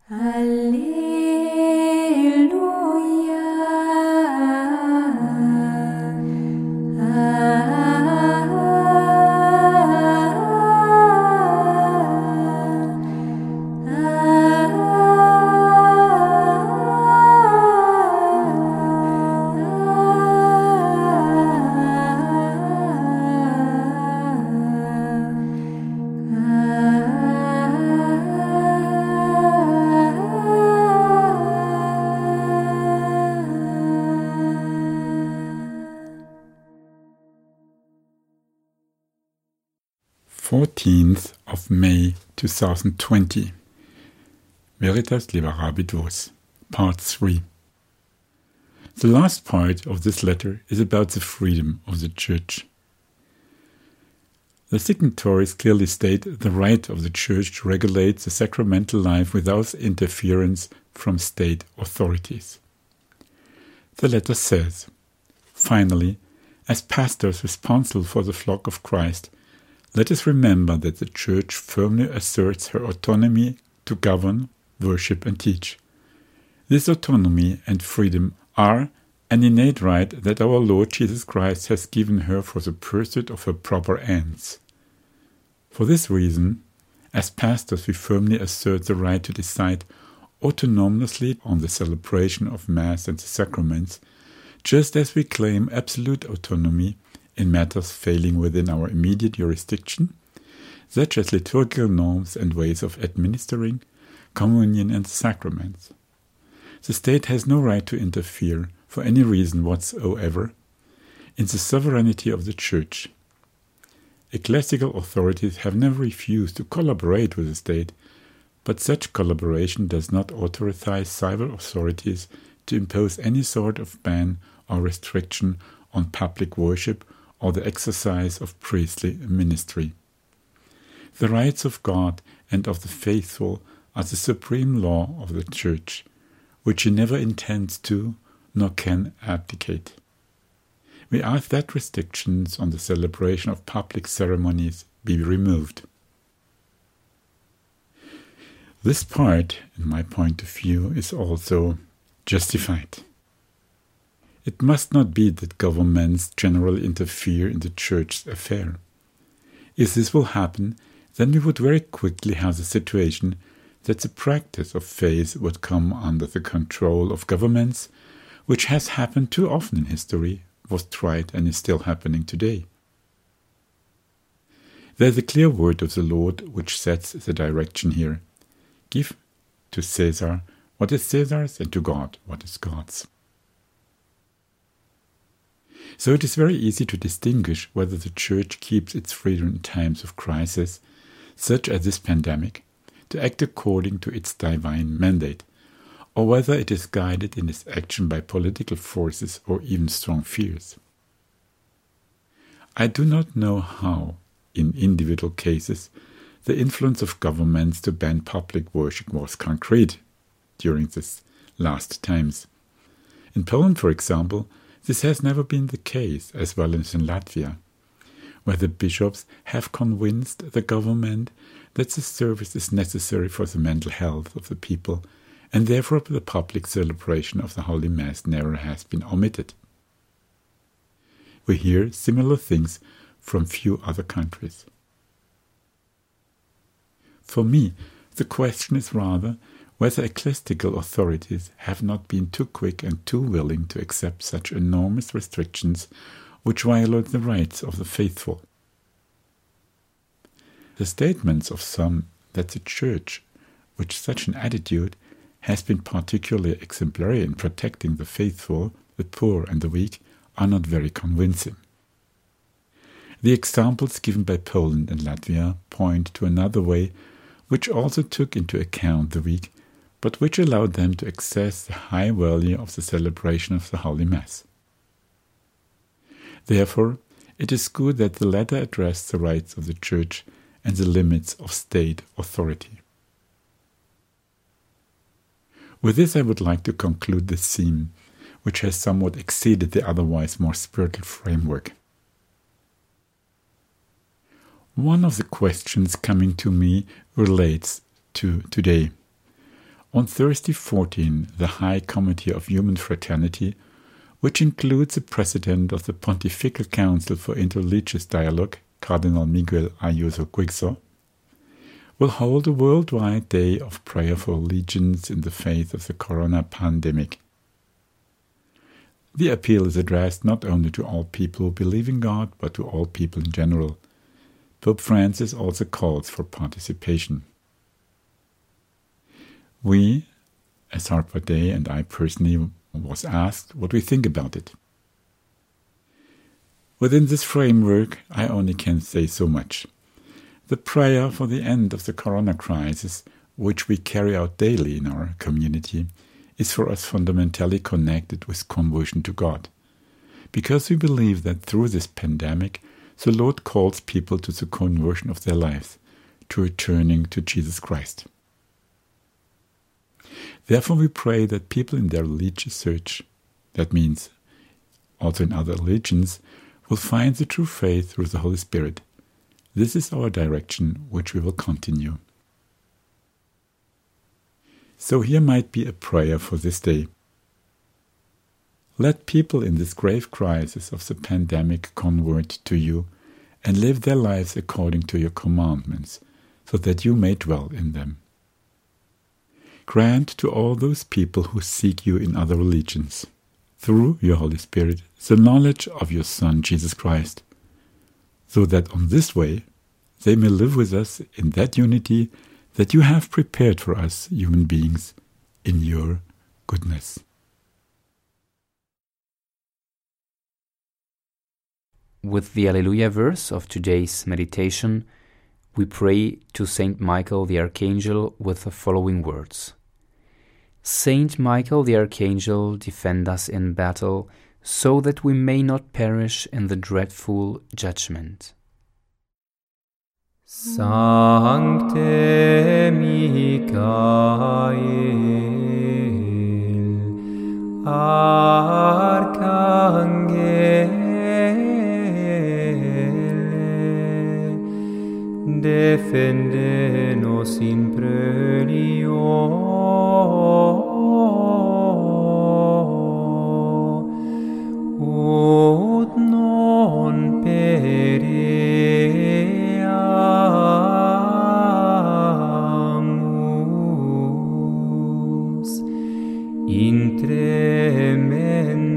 May 2020. Veritas Liberabit Vos, Part 3. The last part of this letter is about the freedom of the Church. The signatories clearly state the right of the Church to regulate the sacramental life without interference from state authorities. The letter says, finally, as pastors responsible for the flock of Christ, let us remember that the Church firmly asserts her autonomy to govern, worship and teach. This autonomy and freedom are an innate right that our Lord Jesus Christ has given her for the pursuit of her proper ends. For this reason, as pastors we firmly assert the right to decide autonomously on the celebration of Mass and the sacraments, just as we claim absolute autonomy in matters falling within our immediate jurisdiction, such as liturgical norms and ways of administering communion and sacraments. The state has no right to interfere, for any reason whatsoever, in the sovereignty of the Church. Ecclesiastical authorities have never refused to collaborate with the state, but such collaboration does not authorize civil authorities to impose any sort of ban or restriction on public worship or the exercise of priestly ministry. The rights of God and of the faithful are the supreme law of the Church, which she never intends to nor can abdicate. We ask that restrictions on the celebration of public ceremonies be removed. This part, in my point of view, is also justified. It must not be that governments generally interfere in the Church's affair. If this will happen, then we would very quickly have the situation that the practice of faith would come under the control of governments, which has happened too often in history, was tried and is still happening today. There is a clear word of the Lord which sets the direction here. Give to Caesar what is Caesar's and to God what is God's. So it is very easy to distinguish whether the Church keeps its freedom in times of crisis, such as this pandemic, to act according to its divine mandate, or whether it is guided in its action by political forces or even strong fears. I do not know how, in individual cases, the influence of governments to ban public worship was concrete during these last times. In Poland, for example, this has never been the case, as well as in Latvia, where the bishops have convinced the government that the service is necessary for the mental health of the people, and therefore the public celebration of the Holy Mass never has been omitted. We hear similar things from few other countries. For me, the question is rather whether ecclesiastical authorities have not been too quick and too willing to accept such enormous restrictions which violate the rights of the faithful. The statements of some that the Church, with such an attitude, has been particularly exemplary in protecting the faithful, the poor and the weak, are not very convincing. The examples given by Poland and Latvia point to another way which also took into account the weak, but which allowed them to access the high value of the celebration of the Holy Mass. Therefore, it is good that the latter address the rights of the Church and the limits of state authority. With this I would like to conclude this theme, which has somewhat exceeded the otherwise more spiritual framework. One of the questions coming to me relates to today. On Thursday 14, the High Committee of Human Fraternity, which includes the President of the Pontifical Council for Interreligious Dialogue, Cardinal Miguel Ayuso Guigzo, will hold a worldwide day of prayer for allegiance in the face of the corona pandemic. The appeal is addressed not only to all people who believe in God, but to all people in general. Pope Francis also calls for participation. We, as Harper Day and I personally, was asked what we think about it. Within this framework, I only can say so much. The prayer for the end of the corona crisis, which we carry out daily in our community, is for us fundamentally connected with conversion to God, because we believe that through this pandemic, the Lord calls people to the conversion of their lives, to returning to Jesus Christ. Therefore we pray that people in their religious search, that means also in other religions, will find the true faith through the Holy Spirit. This is our direction, which we will continue. So here might be a prayer for this day. Let people in this grave crisis of the pandemic convert to you and live their lives according to your commandments, so that you may dwell in them. Grant to all those people who seek you in other religions, through your Holy Spirit, the knowledge of your Son, Jesus Christ, so that on this way they may live with us in that unity that you have prepared for us human beings in your goodness. With the Alleluia verse of today's meditation, we pray to Saint Michael the Archangel with the following words. Saint Michael the Archangel, defend us in battle, so that we may not perish in the dreadful judgment. Sancte Michael, Arcangele, defende nos in prelio, ut non pereamus in tremendum